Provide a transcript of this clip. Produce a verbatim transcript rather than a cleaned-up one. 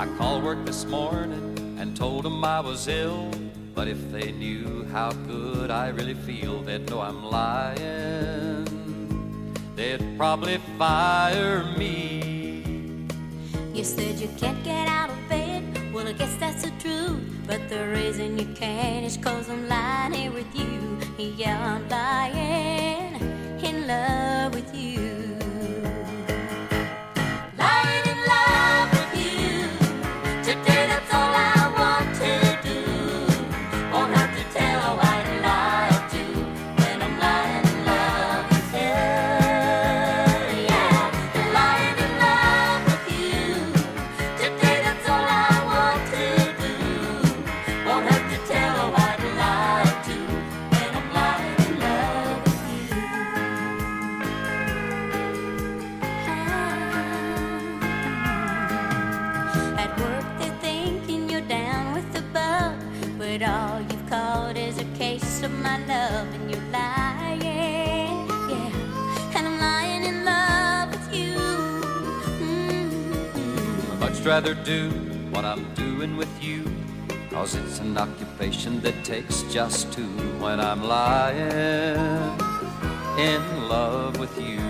I called work this morning and told them I was ill. But if they knew how good I really feel, they'd know I'm lying. They'd probably fire me. You said you can't get out of bed. Well, I guess that's the truth. But the reason you can't is 'cause I'm lying here with you. Yeah, I'm lying in love with you. Lying in love with you. Today that's all I want to do. Won't have to tell a white lie to when I'm lying in love with you. Yeah, lying in love with you. Today that's all I want to do. Won't have to tell a white lie to when I'm lying in love with you. At work they're thinking you're down with the bug, but all you've caught is a case of my love, and you're lying, yeah, and I'm lying in love with you. Mm-hmm. I'd much rather do what I'm doing with you, 'cause it's an occupation that takes just two when I'm lying in love with you.